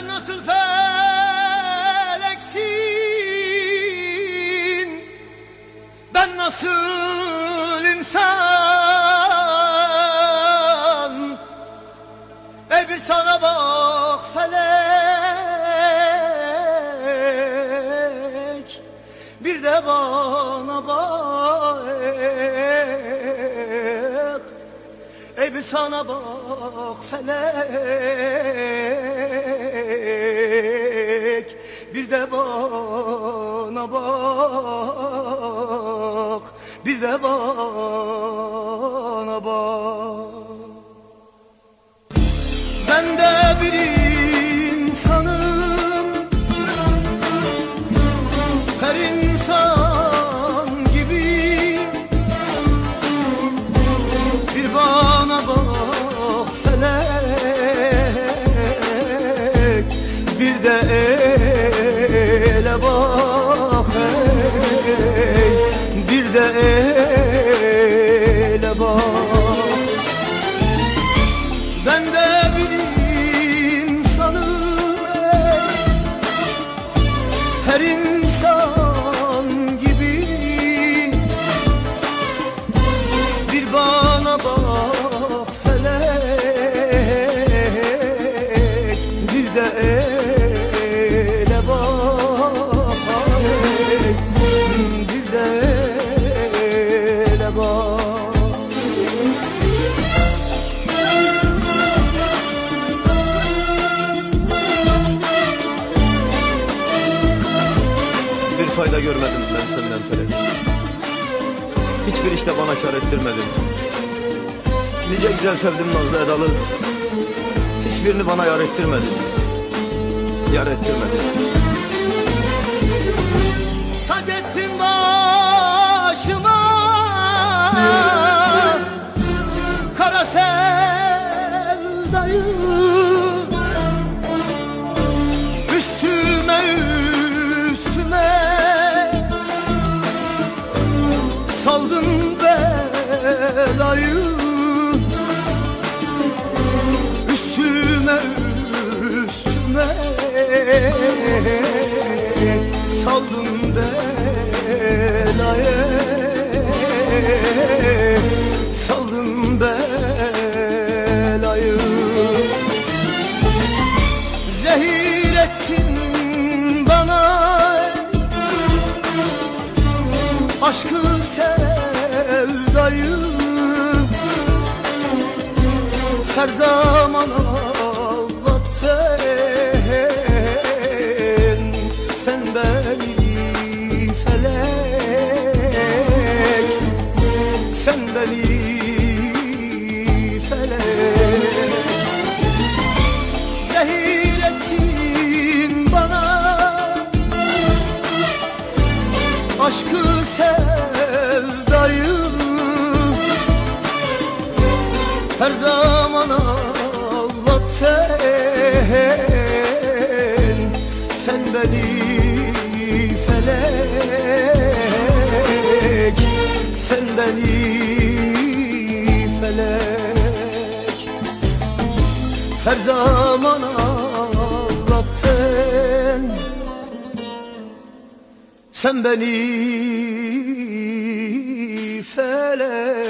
Sen nasıl feleksin, ben nasıl insan? Ey bir sana bak felek, bir de bana bak. Ey bir sana bak felek, bir de bana bak, bir de bana bak. Ben de bir insanım, her insan gibi. Bir bana bak felek, bir de ele bak ey, bir de ele bak. Ben de bir insanım, her insan gibi. Bir bana bak felek, bir de ele bak, bir de ele bak. Bir fayda görmedim ben senden felek. Hiçbir işte bana kar ettirmedin. Nice güzel sevdim nazlı edalı, hiçbirini bana yar ettirmedin. Yar ettirmedin. Tac ettin başıma kara sevdayı, üstüme saldın belayı. Üstüme saldın belayı, saldın belayı. Zehir ettin bana aşkı sevdayı, her zaman ağlattın sen beni felek, sen beni felek. Zehir ettin bana aşkı sevdayı, her zaman ağlattın sen beni felek, sen beni felek. Her zaman ağlattın sen beni felek.